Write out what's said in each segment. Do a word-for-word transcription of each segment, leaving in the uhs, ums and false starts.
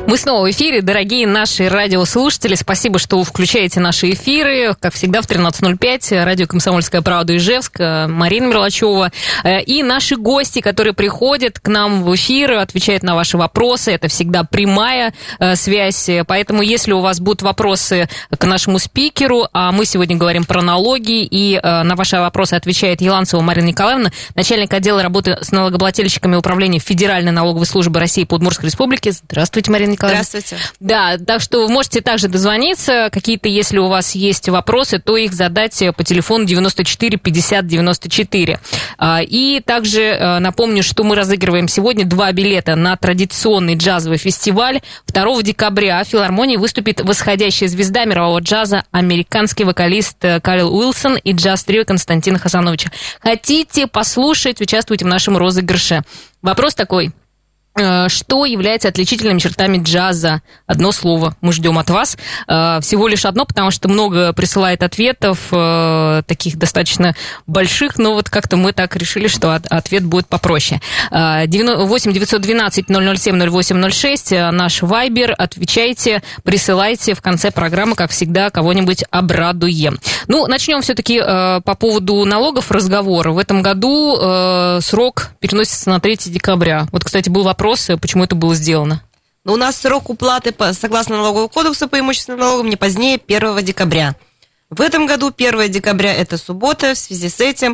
Мы снова в эфире, дорогие наши радиослушатели. Спасибо, что включаете наши эфиры. Как всегда, в тринадцать ноль пять. Радио «Комсомольская правда» Ижевск. Марина Мерлачева. И наши гости, которые приходят к нам в эфир, отвечают на ваши вопросы. Это всегда прямая связь. Поэтому, если у вас будут вопросы к нашему спикеру, а мы сегодня говорим про налоги, и на ваши вопросы отвечает Еланцева Марина Николаевна, начальник отдела работы с налогоплательщиками Управления Федеральной налоговой службы России по Удмуртской республике. Здравствуйте, Марина Николаевна. Здравствуйте. Да, так что вы можете также дозвониться. Какие-то, если у вас есть вопросы, то их задать по телефону девяносто четыре пятьдесят девяносто четыре. И также напомню, что мы разыгрываем сегодня два билета на традиционный джазовый фестиваль. второго декабря в филармонии выступит восходящая звезда мирового джаза, американский вокалист Кайл Уилсон и джаз-трио Константина Хасановича. Хотите послушать, участвуйте в нашем розыгрыше. Вопрос такой. Что является отличительными чертами джаза? Одно слово мы ждем от вас. Всего лишь одно, потому что много присылает ответов, таких достаточно больших, но вот как-то мы так решили, что ответ будет попроще. восемь девятьсот двенадцать ноль ноль семь ноль восемь ноль шесть, наш вайбер. Отвечайте, присылайте в конце программы, как всегда, кого-нибудь обрадуем. Ну, начнем все-таки по поводу налогов разговора. В этом году срок переносится на третьего декабря. Вот, кстати, был вопрос, почему это было сделано? Но у нас срок уплаты, согласно налоговому кодексу по имущественным налогам, не позднее первого декабря. В этом году первого декабря это суббота, в связи с этим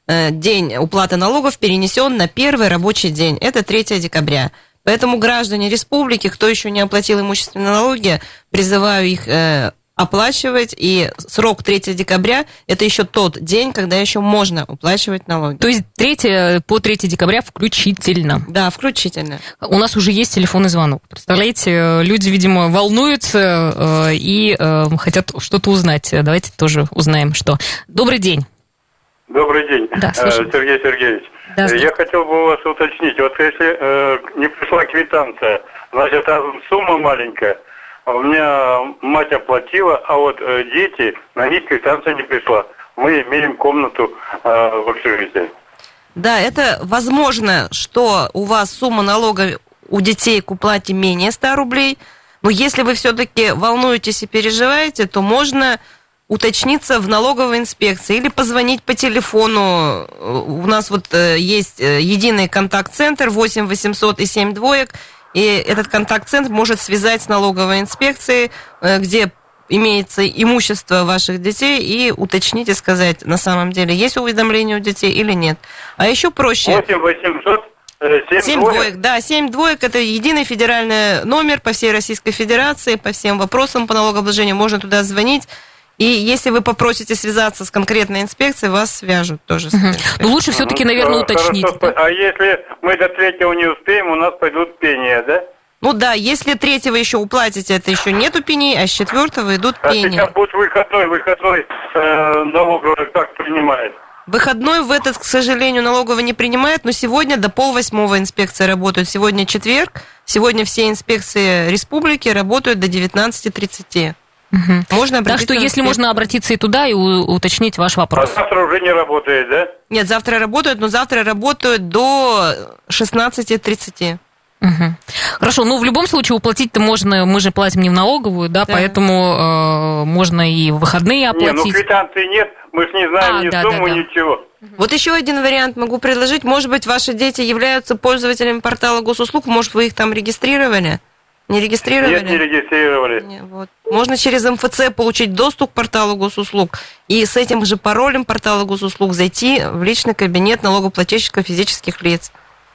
день уплаты налогов перенесен на первый рабочий день, это третьего декабря. Поэтому граждане республики, кто еще не оплатил имущественные налоги, призываю их оплачивать, и срок третьего декабря это еще тот день, когда еще можно уплачивать налоги. То есть третьего по третьего декабря включительно? Да, включительно. У нас уже есть телефонный звонок. Представляете, люди, видимо, волнуются и хотят что-то узнать. Давайте тоже узнаем, что. Добрый день. Добрый день, да, Сергей Сергеевич. Да, я хотел бы у вас уточнить, вот если э, не пришла квитанция, значит, сумма маленькая, у меня мать оплатила, а вот э, дети, на них квитанция не пришла. Мы имеем комнату э, в общежитии. Да, это возможно, что у вас сумма налога у детей к уплате менее ста рублей, но если вы все-таки волнуетесь и переживаете, то можно уточниться в налоговой инспекции или позвонить по телефону. У нас вот э, есть единый контакт-центр восемь восемьсот и семь двоек, и этот контакт-центр может связать с налоговой инспекцией, где имеется имущество ваших детей, и уточнить и сказать, на самом деле, есть уведомление у детей или нет. А еще проще... восемь восемьсот, семь двоек. Да, семь двоек – это единый федеральный номер по всей Российской Федерации, по всем вопросам по налогообложению. Можно туда звонить. И если вы попросите связаться с конкретной инспекцией, вас свяжут тоже. Угу. Но лучше все-таки, ну, наверное, уточнить. Хорошо. А если мы до третьего не успеем, у нас пойдут пения, да? Ну да, если третьего еще уплатите, это еще нету пеней, а с четвертого идут а пени. А сейчас будет выходной, выходной э, налоговый как принимает? Выходной в этот, к сожалению, налоговый не принимает, но сегодня до полвосьмого инспекции работают. Сегодня четверг, сегодня все инспекции республики работают до девятнадцати тридцати. Угу. Можно так что, если можно обратиться и туда, и уточнить ваш вопрос. А завтра уже не работает, да? Нет, завтра работают, но завтра работают до шестнадцати тридцати. Угу. Хорошо, ну в любом случае уплатить-то можно, мы же платим не в налоговую, да, да. Поэтому э, можно и в выходные оплатить. Не, ну квитанции нет, мы же не знаем а, ни да, сумму, да, да. ничего. Вот еще один вариант могу предложить. Может быть, ваши дети являются пользователями портала госуслуг, может, вы их там регистрировали? Не регистрировали? Нет, не регистрировали. Не, вот. Можно через эм эф цэ получить доступ к порталу госуслуг и с этим же паролем портала госуслуг зайти в личный кабинет налогоплательщика физических лиц.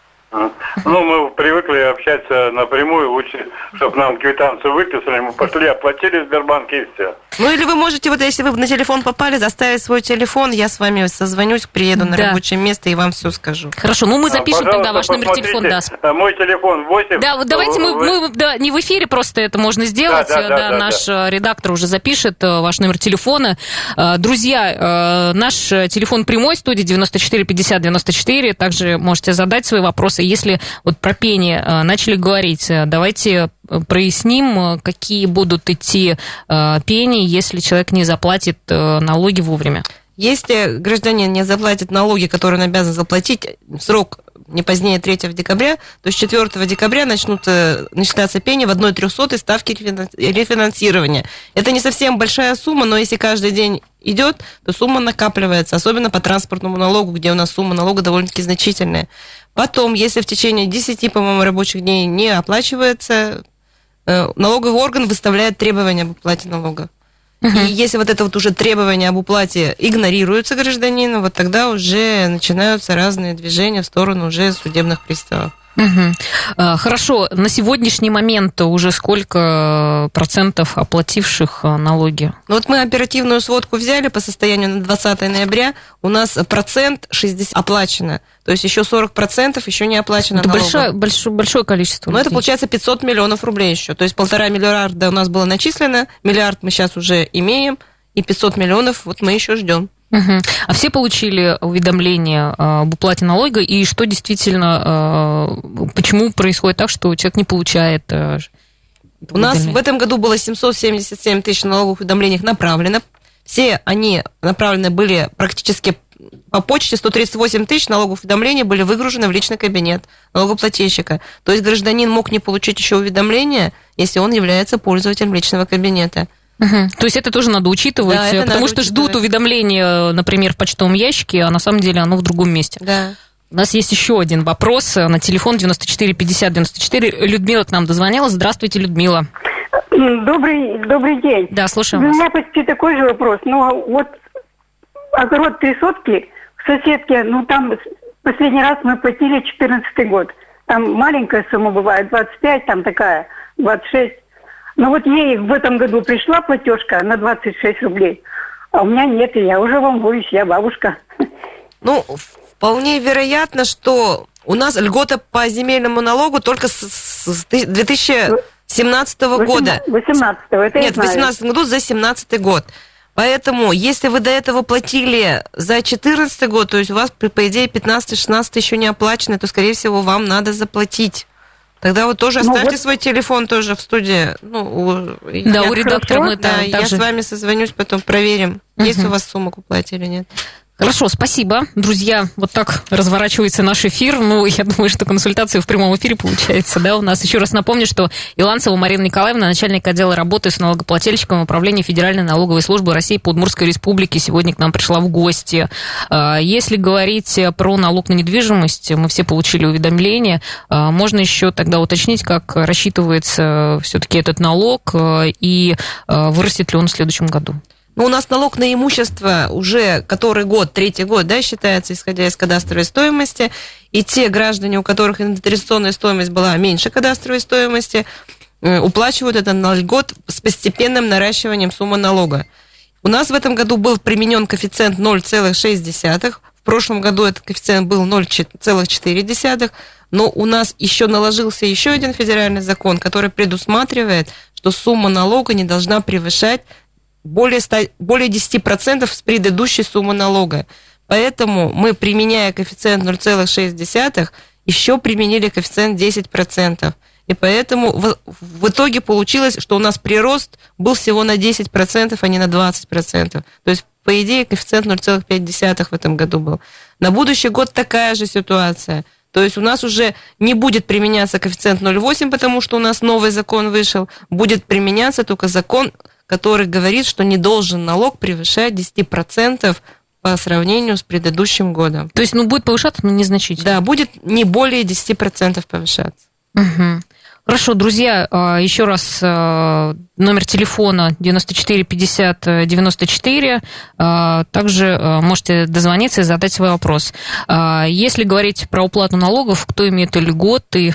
Ну, мы привыкли общаться напрямую, лучше, чтобы нам квитанцию выписали, мы пошли, оплатили в Сбербанке и все. Ну, или вы можете, вот если вы на телефон попали, заставить свой телефон, я с вами созвонюсь, приеду на да. рабочее место и вам все скажу. Хорошо, ну мы запишем а, тогда ваш номер телефона. Да. Мой телефон восемь. Да, вот давайте мы, мы да, не в эфире просто это можно сделать, да, да, да, да, наш да. редактор уже запишет ваш номер телефона. Друзья, наш телефон прямой, студия девяносто четыре пятьдесят девяносто четыре, также можете задать свои вопросы. Если вот про пени начали говорить, давайте проясним, какие будут идти пени, если человек не заплатит налоги вовремя. Если гражданин не заплатит налоги, которые он обязан заплатить, срок не позднее третьего декабря, то есть четвёртого декабря начнут начисляться пени в одной трехсотой ставки рефинансирования. Это не совсем большая сумма, но если каждый день идет, то сумма накапливается, особенно по транспортному налогу, где у нас сумма налога довольно-таки значительная. Потом, если в течение десяти, по-моему, рабочих дней не оплачивается, налоговый орган выставляет требования об уплате налога. Uh-huh. И если вот это вот уже требование об уплате игнорируется гражданину, вот тогда уже начинаются разные движения в сторону уже судебных приставов. Угу. Хорошо, на сегодняшний момент уже сколько процентов оплативших налоги? Ну вот мы оперативную сводку взяли по состоянию на двадцатое ноября, у нас процент шестьдесят оплачено, то есть еще сорок процентов еще не оплачено налогом. Это большое, большое, большое количество. Но это получается пятьсот миллионов рублей еще, то есть полтора миллиарда у нас было начислено, миллиард мы сейчас уже имеем, и пятьсот миллионов вот мы еще ждем. Угу. А все получили уведомление об уплате налога, и что действительно, почему происходит так, что человек не получает? У нас в этом году было семьсот семьдесят семь тысяч налоговых уведомлений направлено. Все они направлены были практически по почте, сто тридцать восемь тысяч налоговых уведомлений были выгружены в личный кабинет налогоплательщика. То есть гражданин мог не получить еще уведомление, если он является пользователем личного кабинета. Угу. То есть это тоже надо учитывать, да, потому надо что учитывать. Ждут уведомления, например, в почтовом ящике, а на самом деле оно в другом месте. Да. У нас есть еще один вопрос на телефон девяносто четыре пятьдесят девяносто четыре. Людмила к нам дозвонилась. Здравствуйте, Людмила. Добрый, добрый день. Да, слушаем У вас. меня почти такой же вопрос. Ну, вот огород три сотки в соседке, ну, там последний раз мы платили четырнадцатый год. Там маленькая сумма бывает, двадцать пять, там такая, двадцать шесть. Но вот ей в этом году пришла платежка на двадцать шесть рублей, а у меня нет, и я уже волнуюсь, я бабушка. Ну, вполне вероятно, что у нас льгота по земельному налогу только с, с две тысячи семнадцатого года. восемнадцатого, это Нет, я знаю. в восемнадцатом году за семнадцатый год. Поэтому, если вы до этого платили за четырнадцатый год, то есть у вас, по идее, пятнадцатый-шестнадцатый еще не оплачено, то, скорее всего, вам надо заплатить. Тогда вот тоже оставьте ну, вот... свой телефон тоже в студии. Ну, у... Да, я... у редактора мы да, я также... с вами созвонюсь, потом проверим, uh-huh. есть у вас сумма к уплате или нет. Хорошо, спасибо. Друзья, вот так разворачивается наш эфир. Ну, я думаю, что консультация в прямом эфире получается, да, у нас. Еще раз напомню, что Иланцева Марина Николаевна, начальник отдела работы с налогоплательщиком управления Федеральной налоговой службы России по Удмуртской республике, сегодня к нам пришла в гости. Если говорить про налог на недвижимость, мы все получили уведомление. Можно еще тогда уточнить, как рассчитывается все-таки этот налог и вырастет ли он в следующем году. Ну, у нас налог на имущество уже который год, третий год, да, считается, исходя из кадастровой стоимости. И те граждане, у которых инвентаризационная стоимость была меньше кадастровой стоимости, уплачивают этот налог с постепенным наращиванием суммы налога. У нас в этом году был применен коэффициент ноль целых шесть десятых. В прошлом году этот коэффициент был ноль целых четыре десятых. Но у нас еще наложился еще один федеральный закон, который предусматривает, что сумма налога не должна превышать более, ста, более десять процентов с предыдущей суммы налога. Поэтому мы, применяя коэффициент ноль целых шесть десятых, еще применили коэффициент десять процентов. И поэтому в, в итоге получилось, что у нас прирост был всего на десять процентов, а не на двадцать процентов. То есть, по идее, коэффициент ноль целых пять десятых в этом году был. На будущий год такая же ситуация. То есть у нас уже не будет применяться коэффициент ноль целых восемь, потому что у нас новый закон вышел. Будет применяться только закон, который говорит, что не должен налог превышать десять процентов по сравнению с предыдущим годом. То есть, ну, будет повышаться, но незначительно? Да, будет не более десять процентов повышаться. Угу. Хорошо, друзья, еще раз номер телефона девяносто четыре пятьдесят девяносто четыре. Также можете дозвониться и задать свой вопрос. Если говорить про уплату налогов, кто имеет льготы?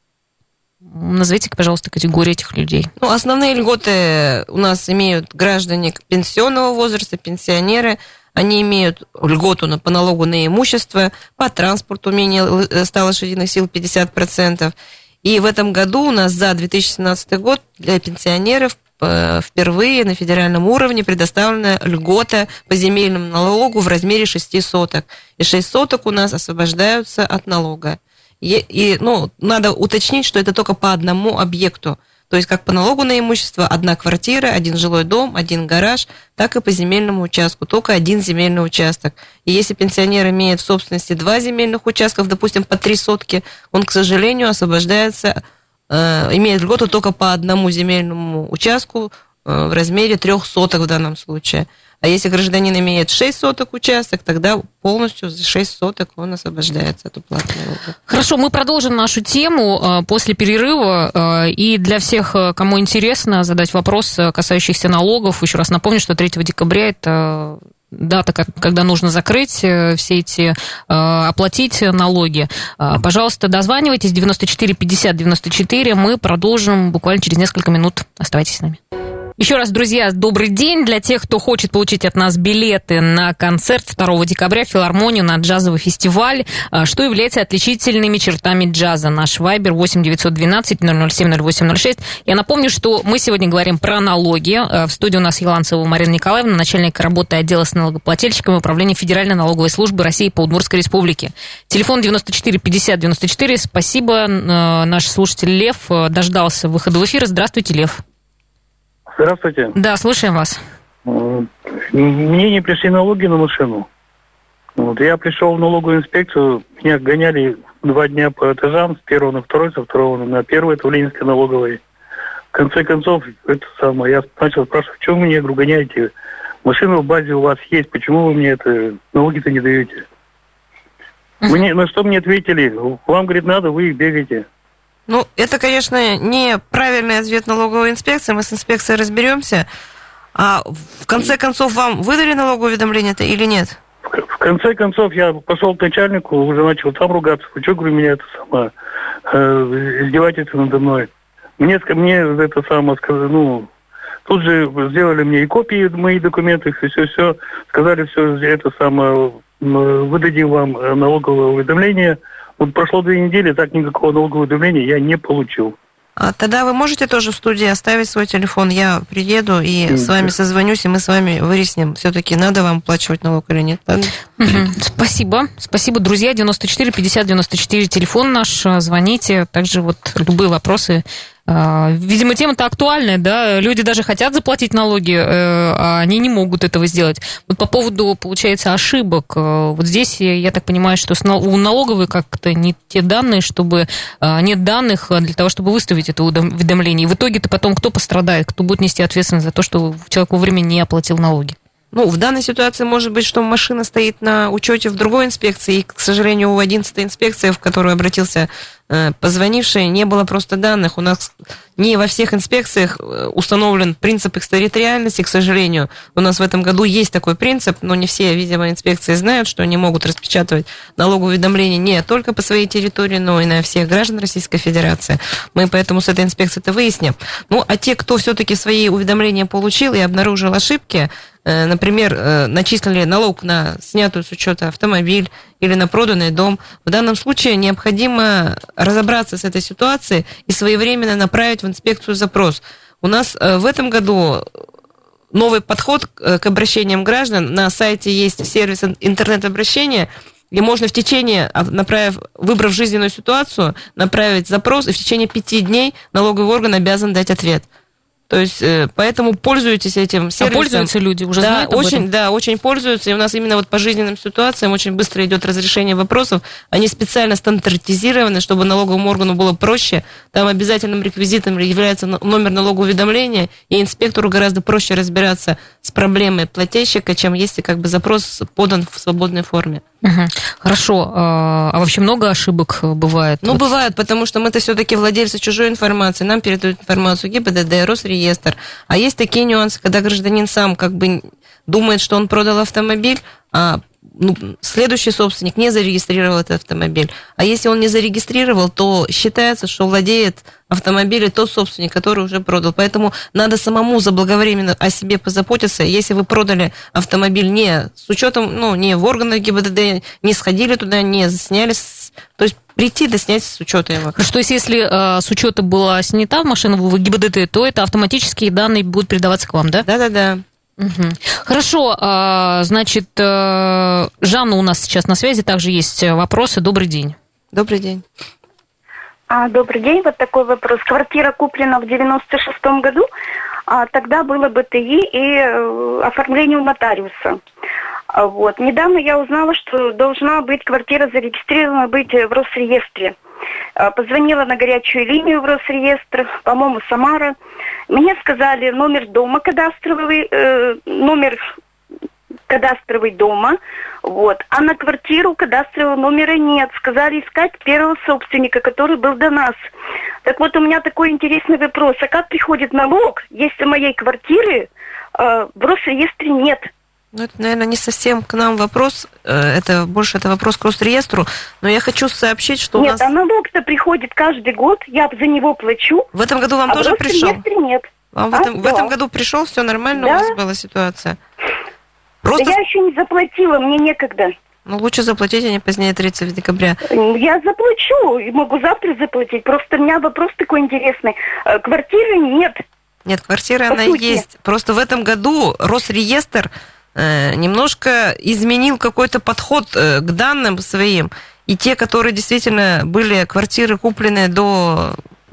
Назовите, пожалуйста, категорию этих людей. Ну, основные льготы у нас имеют граждане пенсионного возраста, пенсионеры. Они имеют льготу по налогу на имущество, по транспорту менее ста лошадиных сил пятьдесят процентов. И в этом году у нас за две тысячи семнадцатый год для пенсионеров впервые на федеральном уровне предоставлена льгота по земельному налогу в размере шести соток. И шесть соток у нас освобождаются от налога. И, и, ну, надо уточнить, что это только по одному объекту. То есть как по налогу на имущество одна квартира, один жилой дом, один гараж, так и по земельному участку, только один земельный участок. И если пенсионер имеет в собственности два земельных участков, допустим, по три сотки, он, к сожалению, освобождается, э, имеет льготу только по одному земельному участку э, в размере трех соток в данном случае. А если гражданин имеет шесть соток участок, тогда полностью за шесть соток он освобождается от уплаты налога. Хорошо, мы продолжим нашу тему после перерыва. И для всех, кому интересно задать вопрос, касающийся налогов, еще раз напомню, что третьего декабря это дата, когда нужно закрыть все эти, оплатить налоги. Пожалуйста, дозванивайтесь, девяносто четыре пятьдесят девяносто четыре. Мы продолжим буквально через несколько минут. Оставайтесь с нами. Еще раз, друзья, добрый день. Для тех, кто хочет получить от нас билеты на концерт второго декабря в филармонию на джазовый фестиваль, что является отличительными чертами джаза? Наш вайбер восемь девятьсот двенадцать ноль ноль семь ноль восемь ноль шесть. Я напомню, что мы сегодня говорим про налоги. В студии у нас Еланцева Марина Николаевна, начальник работы отдела с налогоплательщиками Управления Федеральной налоговой службы России по Удмуртской республике. Телефон девяносто четыре пятьдесят девяносто четыре. Спасибо. Наш слушатель Лев дождался выхода в эфир. Здравствуйте, Лев. Здравствуйте. Да, слушаем вас. Мне не пришли налоги на машину. Вот, я пришел в налоговую инспекцию, меня гоняли два дня по этажам, с первого на второй, со второго на первый, это в Ленинской налоговой. В конце концов, это самое, я начал спрашивать, почему вы меня, говорю, гоняете? Машина в базе у вас есть, почему вы мне это налоги-то не даете? Uh-huh. Мне, на что мне ответили? Вам, говорит, надо, вы бегаете. Ну, это, конечно, неправильный ответ налоговой инспекции. Мы с инспекцией разберемся. А в конце концов, вам выдали налоговое уведомление-то или нет? В конце концов, я пошел к начальнику, уже начал там ругаться. Вы что, говорю, меня это самое, э, издевательство надо мной. Мне, мне это самое, ну, тут же сделали мне и копии моих документов, и все-все. Сказали, все это самое, выдадим вам налоговое уведомление. Вот прошло две недели, так никакого налогового уведомления я не получил. А тогда вы можете тоже в студии оставить свой телефон, я приеду и mm-hmm. с вами созвонюсь, и мы с вами выясним, все-таки надо вам оплачивать налог или нет. Mm-hmm. Спасибо. Спасибо, друзья. девяносто четыре пятьдесят девяносто четыре, телефон наш, звоните. Также вот любые вопросы. Видимо, тема-то актуальная, да, люди даже хотят заплатить налоги, а они не могут этого сделать. Вот по поводу, получается, ошибок, вот здесь, я так понимаю, что у налоговой как-то не те данные, чтобы, нет данных для того, чтобы выставить это уведомление. И в итоге-то потом кто пострадает, кто будет нести ответственность за то, что человек вовремя не оплатил налоги? Ну, в данной ситуации может быть, что машина стоит на учете в другой инспекции, и, к сожалению, у одиннадцатой инспекции, в которую обратился э, позвонивший, не было просто данных. У нас не во всех инспекциях установлен принцип экстерриториальности, к сожалению. У нас в этом году есть такой принцип, но не все, видимо, инспекции знают, что они могут распечатывать налоговое уведомление не только по своей территории, но и на всех граждан Российской Федерации. Мы поэтому с этой инспекцией это выясним. Ну, а те, кто все-таки свои уведомления получил и обнаружил ошибки, например, начислили налог на снятую с учета автомобиль или на проданный дом, в данном случае необходимо разобраться с этой ситуацией и своевременно направить в инспекцию запрос. У нас в этом году новый подход к обращениям граждан. На сайте есть сервис интернет-обращения, где можно в течение, направив, выбрав жизненную ситуацию, направить запрос, и в течение пяти дней налоговый орган обязан дать ответ. То есть, поэтому пользуйтесь этим сервисом. А пользуются люди, уже да, знают об очень, этом? Да, очень пользуются. И у нас именно вот по жизненным ситуациям очень быстро идет разрешение вопросов. Они специально стандартизированы, чтобы налоговому органу было проще. Там обязательным реквизитом является номер налогового уведомления, и инспектору гораздо проще разбираться с проблемой плательщика, чем если как бы запрос подан в свободной форме. Угу. Хорошо. А вообще много ошибок бывает? Ну, вот. бывает, потому что мы-то все-таки владельцы чужой информации. Нам передают информацию ГИБДД, Росреестр. А есть такие нюансы, когда гражданин сам как бы думает, что он продал автомобиль, а ну, следующий собственник не зарегистрировал этот автомобиль. А если он не зарегистрировал, то считается, что владеет автомобилем тот собственник, который уже продал. Поэтому надо самому заблаговременно о себе позаботиться. Если вы продали автомобиль не с учетом, ну, не в органах ГИБДД, не сходили туда, не сняли, то есть прийти да снять с учета его. Что если э, с учета была снята машина в ГИБДД, то это автоматически данные будут передаваться к вам, да? Да-да-да. Угу. Хорошо, значит, Жанна у нас сейчас на связи, также есть вопросы. Добрый день. Добрый день. А, добрый день, вот такой вопрос. Квартира куплена в девяносто шестом году, а тогда было БТИ и э, оформление у нотариуса. А, вот. Недавно я узнала, что должна быть квартира зарегистрирована быть в Росреестре. А, позвонила на горячую линию в Росреестр, по-моему, Самара. Мне сказали номер дома кадастровый, э, номер кадастровый дома, вот. А на квартиру кадастрового номера нет. Сказали искать первого собственника, который был до нас. Так вот, у меня такой интересный вопрос. А как приходит налог, если моей квартиры э, в Росреестре нет? Ну, это, наверное, не совсем к нам вопрос. Это больше это вопрос к Росреестру. Но я хочу сообщить, что нет, у нас... Нет, а налог-то приходит каждый год. Я за него плачу. В этом году вам а тоже в пришел? нет. Вам а, в, этом, да. в этом году пришел, все нормально, да? У вас была ситуация? Просто... Да я еще не заплатила, мне некогда. Ну, лучше заплатить, а не позднее тридцатого декабря. Я заплачу, и могу завтра заплатить. Просто у меня вопрос такой интересный. Квартиры нет. Нет, квартира По она сути. есть. Просто в этом году Росреестр э, немножко изменил какой-то подход э, к данным своим. И те, которые действительно были квартиры куплены до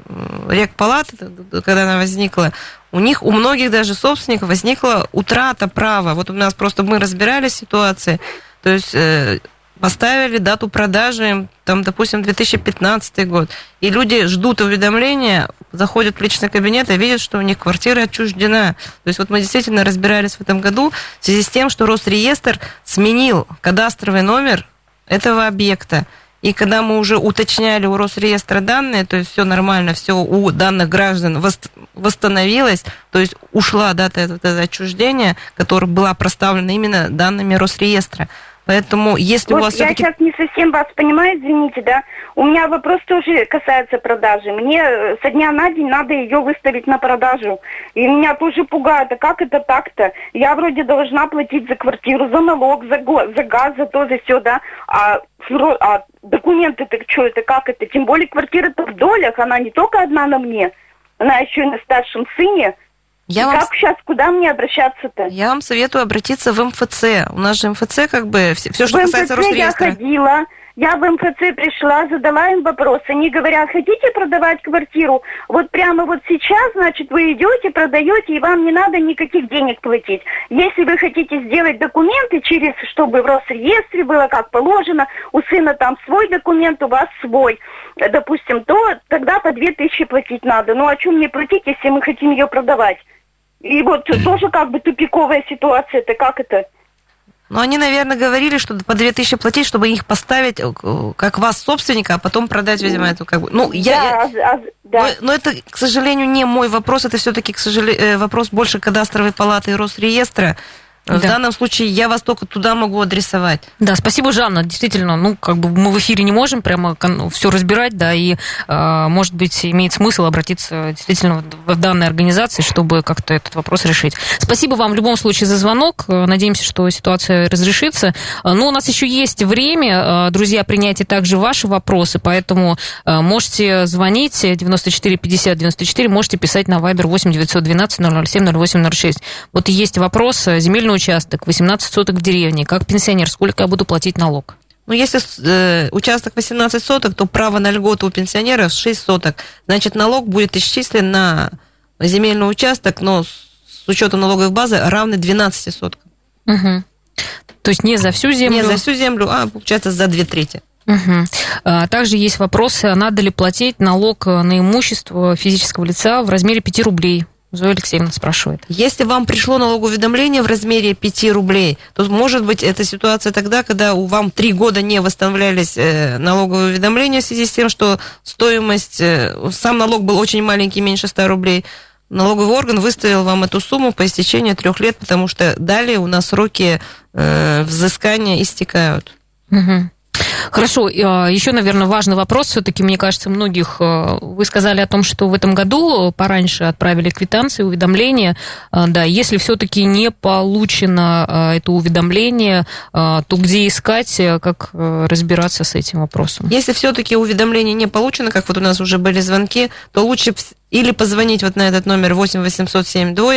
Рекпалаты, когда она возникла, у них, у многих даже собственников возникла утрата права. Вот у нас просто мы разбирали ситуации, то есть э, поставили дату продажи, там, допустим, две тысячи пятнадцатый год, и люди ждут уведомления, заходят в личный кабинет и видят, что у них квартира отчуждена. То есть вот мы действительно разбирались в этом году в связи с тем, что Росреестр сменил кадастровый номер этого объекта. И когда мы уже уточняли у Росреестра данные, то есть все нормально, все у данных граждан восстановилось, то есть ушла дата этого отчуждения, которая была проставлена именно данными Росреестра. Поэтому, если вот у вас я все-таки... сейчас не совсем вас понимаю, извините, да. У меня вопрос тоже касается продажи. Мне со дня на день надо ее выставить на продажу. И меня тоже пугает, а как это так-то? Я вроде должна платить за квартиру, за налог, за, го- за газ, за то, за все, да. А, а документы-то что это, как это? Тем более квартира-то в долях, она не только одна на мне, она еще и на старшем сыне. Я вам... Как сейчас, куда мне обращаться-то? Я вам советую обратиться в эм эф це. У нас же эм эф це, как бы, все, все что касается Росреестра. В эм эф це я ходила, я в эм эф це пришла, задала им вопрос. Они говорят, хотите продавать квартиру? Вот прямо вот сейчас, значит, вы идете, продаете, и вам не надо никаких денег платить. Если вы хотите сделать документы через, чтобы в Росреестре было как положено, у сына там свой документ, у вас свой, допустим, то тогда по две тысячи платить надо. Ну, о чем мне платить, если мы хотим ее продавать? И вот тоже как бы тупиковая ситуация, это как это? Ну, они, наверное, говорили, что по две тысячи платить, чтобы их поставить как вас собственника, а потом продать, видимо, эту как бы... Ну, я... Да, а, да. Но, но это, к сожалению, не мой вопрос, это все-таки, к сожалению, вопрос больше кадастровой палаты и Росреестра. В да. данном случае я вас только туда могу адресовать. Да, спасибо, Жанна. Действительно, ну, как бы мы в эфире не можем прямо все разбирать, да, и, э, может быть, имеет смысл обратиться действительно в данные организации, чтобы как-то этот вопрос решить. Спасибо вам в любом случае за звонок. Надеемся, что ситуация разрешится. Но у нас еще есть время, друзья, принять и также ваши вопросы, поэтому можете звонить девяносто четыре пятьдесят девяносто четыре, можете писать на Viber восемь девятьсот двенадцать ноль ноль семь ноль восемь ноль шесть. Вот есть вопрос. Земельный участок, восемнадцать соток в деревне. Как пенсионер, сколько я буду платить налог? Ну, если э, участок восемнадцать соток, то право на льготу у пенсионеров шесть соток. Значит, налог будет исчислен на земельный участок, но с учетом налоговой базы равный двенадцати соткам. Угу. То есть не за всю землю? Не за всю землю, а получается за две трети. Угу. А также есть вопросы, надо ли платить налог на имущество физического лица в размере пяти рублей? Зоя Алексеевна спрашивает. Если вам пришло налогоуведомление в размере пяти рублей, то, может быть, это ситуация тогда, когда у вам три года не восстановлялись э, налоговые уведомления в связи с тем, что стоимость, э, сам налог был очень маленький, меньше ста рублей. Налоговый орган выставил вам эту сумму по истечении трех лет, потому что далее у нас сроки э, взыскания истекают. Угу. Хорошо, еще, наверное, важный вопрос. Все-таки, мне кажется, многих... Вы сказали о том, что в этом году пораньше отправили квитанции, уведомления. Да, если все-таки не получено это уведомление, то где искать, как разбираться с этим вопросом? Если все-таки уведомление не получено, как вот у нас уже были звонки, то лучше или позвонить вот на этот номер восемь восемьсот семь двоек,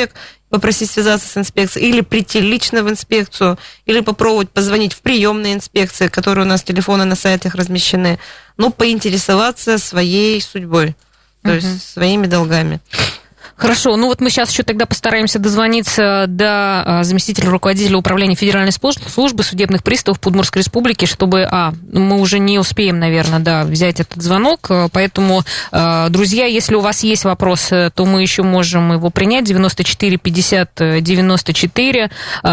попросить связаться с инспекцией, или прийти лично в инспекцию, или попробовать позвонить в приемные инспекции, которые у нас телефоны на сайтах размещены, ну, поинтересоваться своей судьбой, то uh-huh. есть своими долгами. Хорошо, ну вот мы сейчас еще тогда постараемся дозвониться до заместителя руководителя управления Федеральной службы судебных приставов по Удмуртской республике, чтобы, а, мы уже не успеем, наверное, да, взять этот звонок, поэтому, друзья, если у вас есть вопрос, то мы еще можем его принять, девяносто четыре пятьдесят девяносто четыре,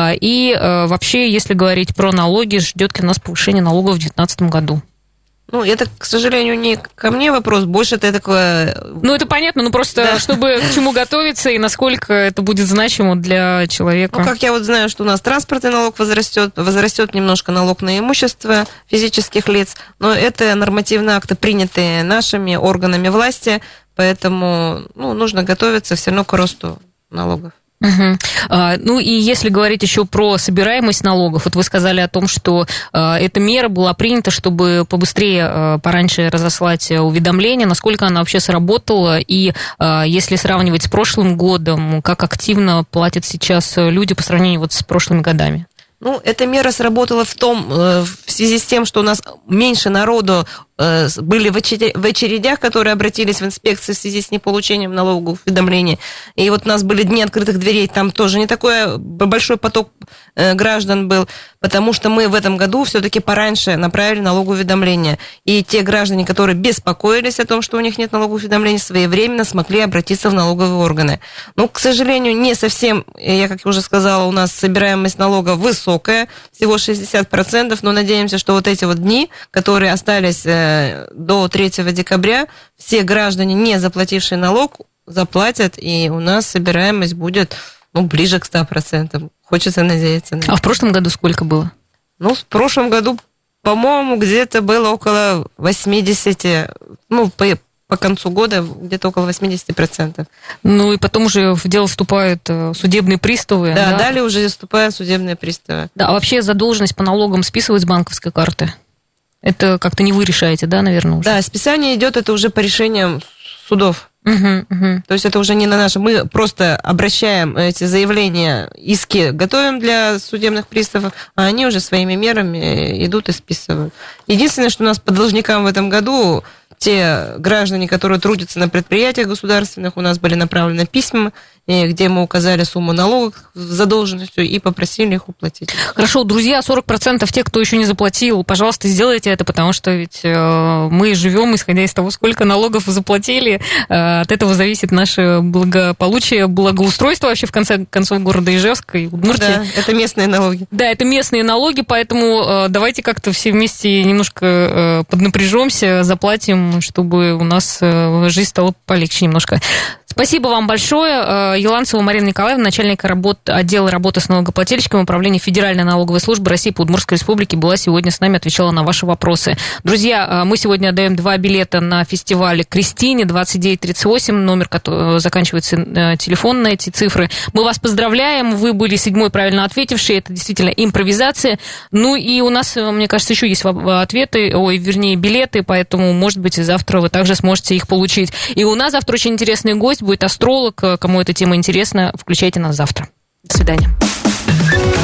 и вообще, если говорить про налоги, ждет ли нас повышение налогов в две тысячи девятнадцатом году? Ну, это, к сожалению, не ко мне вопрос, больше это такое... Ну, это понятно, но просто да. чтобы к чему готовиться и насколько это будет значимо для человека. Ну, как я вот знаю, что у нас транспортный налог возрастет, возрастет немножко налог на имущество физических лиц, но это нормативные акты, принятые нашими органами власти, поэтому ну, нужно готовиться все равно к росту налогов. Угу. А, ну и если говорить еще про собираемость налогов, вот вы сказали о том, что а, эта мера была принята, чтобы побыстрее, а, пораньше разослать уведомления, насколько она вообще сработала, и а, если сравнивать с прошлым годом, как активно платят сейчас люди по сравнению вот с прошлыми годами? Ну, эта мера сработала в том, в связи с тем, что у нас меньше народу были в очередях, которые обратились в инспекцию в связи с неполучением налоговых уведомлений. И вот у нас были дни открытых дверей, там тоже не такой большой поток граждан был, потому что мы в этом году все-таки пораньше направили налоговые уведомления. И те граждане, которые беспокоились о том, что у них нет налоговых уведомлений, своевременно смогли обратиться в налоговые органы. Но, к сожалению, не совсем, я, как я уже сказала, у нас собираемость налога высокая, всего шестьдесят процентов, но надеемся, что вот эти вот дни, которые остались до третьего декабря, все граждане, не заплатившие налог, заплатят, и у нас собираемость будет ну, ближе к ста процентам. Хочется надеяться. На а в прошлом году сколько было? Ну, в прошлом году, по-моему, где-то было около восемьдесят, ну, по, по концу года где-то около восемьдесят процентов. Ну, и потом уже в дело вступают судебные приставы. Да, да? Далее уже вступают судебные приставы. Да, а вообще задолженность по налогам списывают с банковской карты? Это как-то не вы решаете, да, наверное, уже? Да, списание идет это уже по решениям судов. Угу, угу. То есть это уже не на наше. Мы просто обращаем эти заявления, иски готовим для судебных приставов, а они уже своими мерами идут и списывают. Единственное, что у нас по должникам в этом году, те граждане, которые трудятся на предприятиях государственных, у нас были направлены письма, где мы указали сумму налогов с задолженностью и попросили их уплатить. Хорошо, друзья, сорок процентов тех, кто еще не заплатил, пожалуйста, сделайте это, потому что ведь мы живем, исходя из того, сколько налогов вы заплатили, от этого зависит наше благополучие, благоустройство вообще в конце концов города Ижевска и Удмуртии. Да, это местные налоги. Да, это местные налоги, поэтому давайте как-то все вместе немножко поднапряжемся, заплатим, чтобы у нас жизнь стала полегче немножко. Спасибо вам большое. Еланцева Марина Николаевна, начальник работ... отдела работы с налогоплательщиками Управления Федеральной налоговой службы России по Удмуртской республике, была сегодня с нами, отвечала на ваши вопросы. Друзья, мы сегодня отдаем два билета на фестиваль «Кристине», двадцать девять тридцать восемь, номер, который заканчивается телефон на эти цифры. Мы вас поздравляем, вы были седьмой правильно ответивший, это действительно импровизация. Ну и у нас, мне кажется, еще есть ответы, ой, вернее, билеты, поэтому, может быть, завтра вы также сможете их получить. И у нас завтра очень интересный гость, будет астролог. Кому эта тема интересна, включайте нас завтра. До свидания.